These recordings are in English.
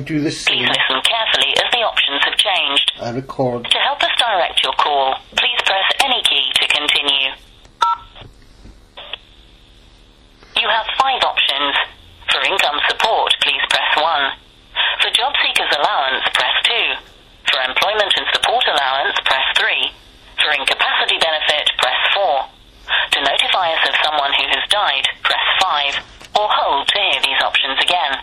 do the same. Please listen carefully as the options have changed. I record. To help us direct your call, please press any key to continue. You have 5 options. For income support, please press 1. For job seekers allowance, press 2. For employment and support allowance, press 3. For incapacity benefit, press 4. To notify us of someone who has died, press 5. Or hold to hear these options again.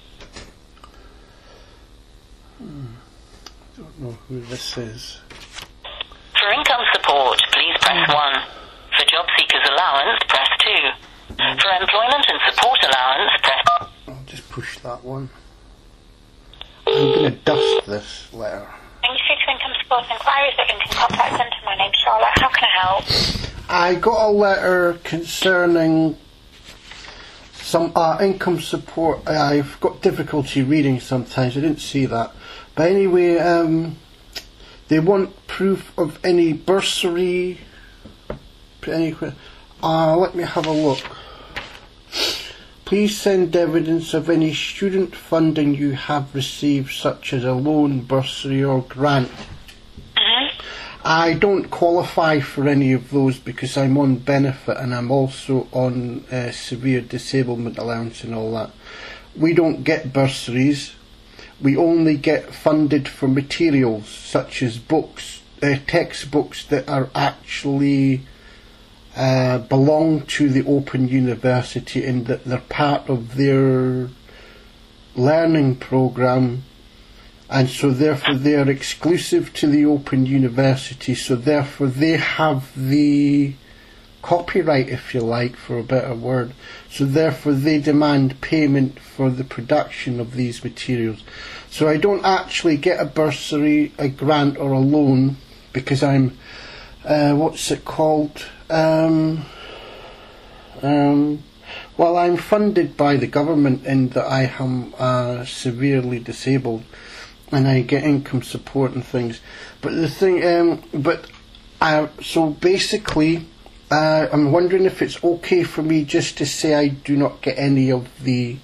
I don't know who this is. For income support, please press 1. For job seekers allowance, press 2. For employment and support allowance, press... I'll just push that one. I'm going to dust this letter. Thank you for income support inquiries at Lincoln Contact Centre. My name's Charlotte. How can I help? I got a letter concerning some income support. I've got difficulty reading sometimes. I didn't see that. But anyway, they want proof of any bursary. Let me have a look. Please send evidence of any student funding you have received, such as a loan, bursary or grant. I don't qualify for any of those because I'm on benefit and I'm also on severe disablement allowance and all that. We don't get bursaries. We only get funded for materials such as books, textbooks that are actually belong to the Open University in that they're part of their learning programme, and so therefore they are exclusive to the Open University, so therefore they have the copyright, if you like, for a better word, so therefore they demand payment for the production of these materials. So I don't actually get a bursary, a grant or a loan because I'm what's it called? Well, I'm funded by the government in that I am severely disabled, and I get income support and things. But the thing, so basically, I'm wondering if it's okay for me just to say I do not get any of the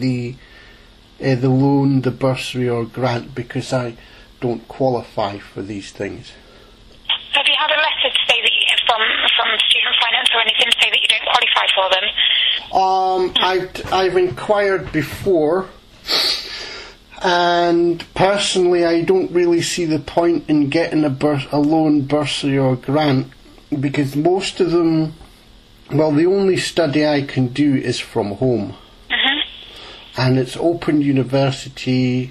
loan, the bursary or grant because I don't qualify for these things. Have you had a letter to say that from Student Finance or anything to say that you don't qualify for them? I've inquired before, and personally I don't really see the point in getting a loan, bursary or grant because most of them, well, the only study I can do is from home. And it's Open University.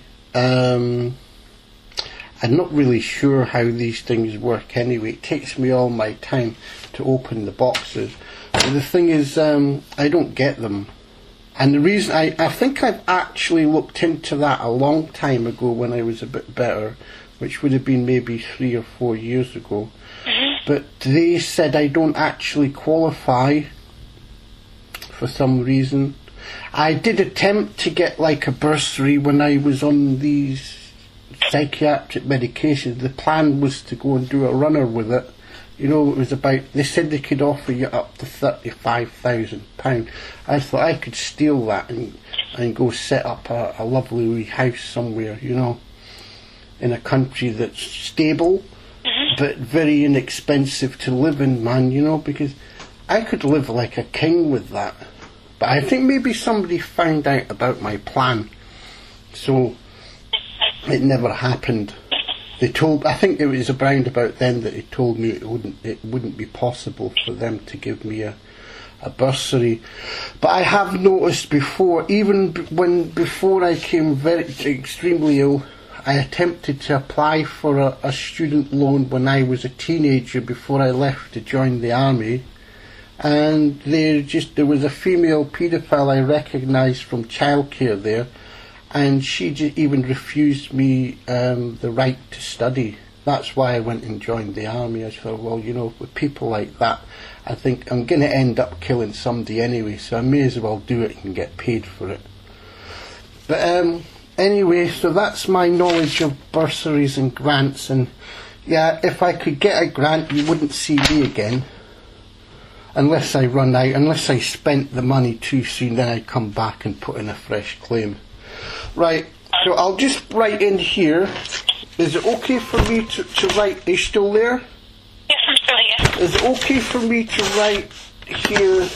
I'm not really sure how these things work anyway. It takes me all my time to open the boxes. But the thing is, I don't get them. And the reason, I think I've actually looked into that a long time ago when I was a bit better, which would have been maybe 3 or 4 years ago. But they said I don't actually qualify for some reason. I did attempt to get like a bursary when I was on these psychiatric medications. The plan was to go and do a runner with it. You know, it was about, they said they could offer you up to £35,000. I thought I could steal that and go set up a lovely wee house somewhere, you know, in a country that's stable but very inexpensive to live in, man, you know, because I could live like a king with that. But I think maybe somebody found out about my plan, so it never happened. They told, I think it was around about then that they told me it wouldn't be possible for them to give me a bursary. But I have noticed before, even before I came extremely ill, I attempted to apply for a student loan when I was a teenager before I left to join the army. And there was a female paedophile I recognised from childcare there, and she even refused me the right to study. That's why I went and joined the army. I thought, well, you know, with people like that, I think I'm going to end up killing somebody anyway, so I may as well do it and get paid for it. But anyway, so that's my knowledge of bursaries and grants, and yeah, if I could get a grant, you wouldn't see me again. Unless I run out, unless I spent the money too soon, then I'd come back and put in a fresh claim. Right, So I'll just write in here. Is it okay for me to write? Are you still there? Yes, I'm still here. Is it okay for me to write here?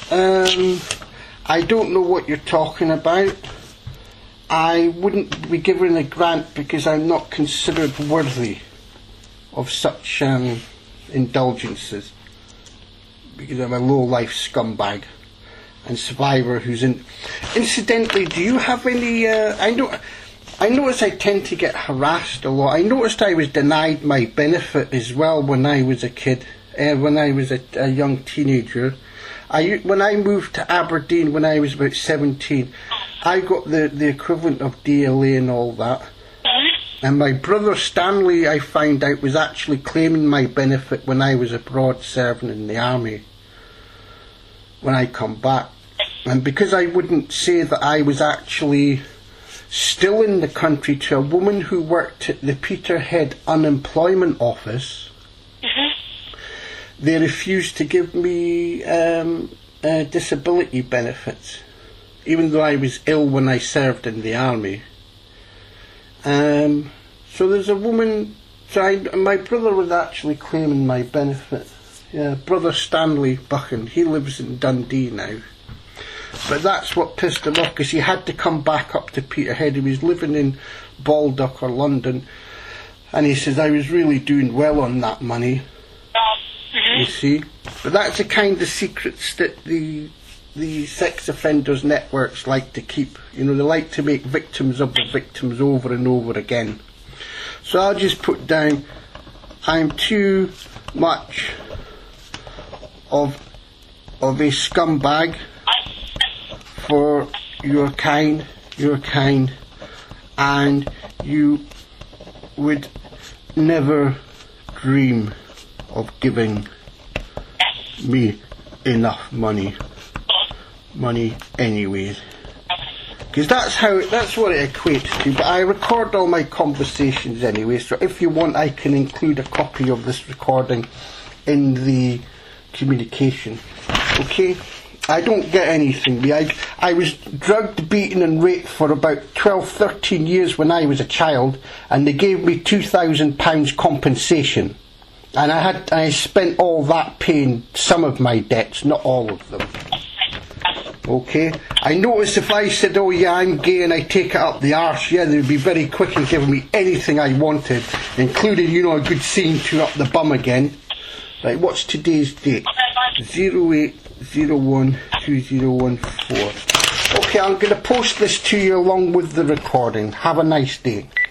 I don't know what you're talking about. I wouldn't be given a grant because I'm not considered worthy of such indulgences, because I'm a low-life scumbag and survivor who's in. Incidentally, do you have any? I notice I tend to get harassed a lot. I noticed I was denied my benefit as well when I was a kid, when I was a young teenager. When I moved to Aberdeen when I was about 17, I got the equivalent of DLA and all that. And my brother Stanley, I found out, was actually claiming my benefit when I was abroad serving in the army, when I come back. And because I wouldn't say that I was actually still in the country to a woman who worked at the Peterhead Unemployment Office, they refused to give me disability benefits, even though I was ill when I served in the army. So there's a woman. My brother was actually claiming my benefit. Yeah, brother Stanley Buchan. He lives in Dundee now. But that's what pissed him off, because he had to come back up to Peterhead. He was living in Baldock or London, and he says I was really doing well on that money. You see, but that's the kind of secrets that the sex offenders networks like to keep. You know, they like to make victims of the victims over and over again. So I'll just put down, I'm too much of a scumbag for your kind, and you would never dream of giving me enough money anyways, because that's what it equates to. But I record all my conversations anyway, so if you want I can include a copy of this recording in the communication. Okay, I don't get anything. I was drugged, beaten and raped for about 12-13 years when I was a child, and they gave me £2,000 compensation. And I spent all that paying some of my debts, not all of them. Okay? I noticed if I said, oh yeah, I'm gay and I take it up the arse, yeah, they'd be very quick in giving me anything I wanted, including, you know, a good scene to up the bum again. Right, what's today's date? 08012014. Okay, I'm going to post this to you along with the recording. Have a nice day.